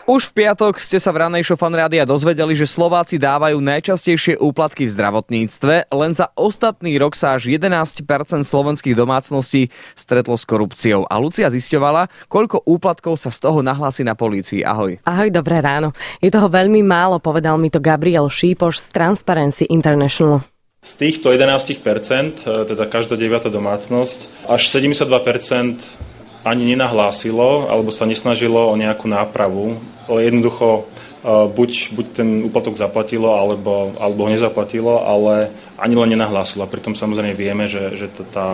Už v piatok ste sa v rannej show Fan Rádia dozvedeli, že Slováci dávajú najčastejšie úplatky v zdravotníctve. Len za ostatný rok sa až 11% slovenských domácností stretlo s korupciou. A Lucia zisťovala, koľko úplatkov sa z toho nahlási na polícii. Ahoj. Ahoj, dobré ráno. Je toho veľmi málo, povedal mi to Gabriel Šípoš z Transparency International. Z týchto 11%, teda každá 9. domácnosť, až 72% ani nenahlásilo, alebo sa nesnažilo o nejakú nápravu. Jednoducho buď ten úplatok zaplatilo, alebo ho nezaplatilo, ale ani len nenahlásilo. Pritom samozrejme vieme, že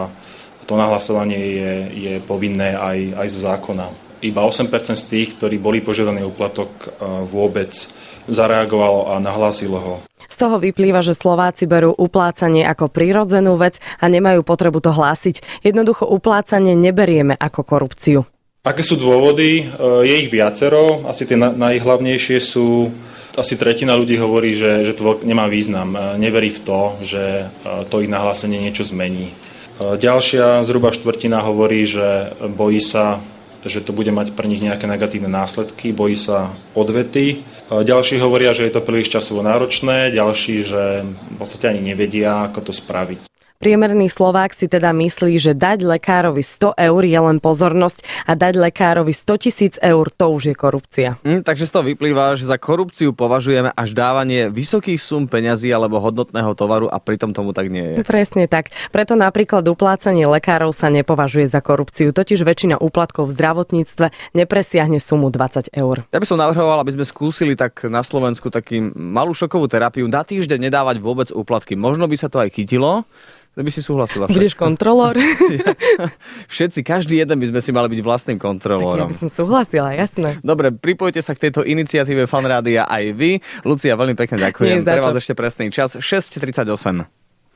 to nahlasovanie je povinné aj zo zákona. Iba 8% z tých, ktorí boli požiadaný úplatok, vôbec zareagovalo a nahlásilo ho. Z toho vyplýva, že Slováci berú uplácanie ako prirodzenú vec a nemajú potrebu to hlásiť. Jednoducho uplácanie neberieme ako korupciu. Aké sú dôvody? Je ich viacero. Asi tie najhlavnejšie sú, asi tretina ľudí hovorí, že to nemá význam. Neverí v to, že to ich nahlásenie niečo zmení. Ďalšia zhruba štvrtina hovorí, že bojí sa, že to bude mať pre nich nejaké negatívne následky, bojí sa odvety. Ďalší hovoria, že je to príliš časovo náročné, ďalší, že v podstate ani nevedia, ako to spraviť. Priemerný Slovák si teda myslí, že dať lekárovi 100 eur je len pozornosť a dať lekárovi 100 000 eur, to už je korupcia. Takže z toho vyplýva, že za korupciu považujeme až dávanie vysokých sum peňazí alebo hodnotného tovaru a pritom tomu tak nie je. Presne tak. Preto napríklad uplácanie lekárov sa nepovažuje za korupciu. Totiž väčšina úplatkov v zdravotníctve nepresiahne sumu 20 eur. Ja by som navrhoval, aby sme skúsili tak na Slovensku taký malú šokovú terapiu. Na týždeň nedávať vôbec úplatky. Možno by sa to aj chytilo. To by si súhlasila však. Budeš kontrolór? Všetci, každý jeden by sme si mali byť vlastným kontrolórom. Tak ja by som súhlasila, jasné. Dobre, pripojte sa k tejto iniciatíve Fan Rádia aj vy. Lucia, veľmi pekne ďakujem. Pre vás ešte presný čas 6:38.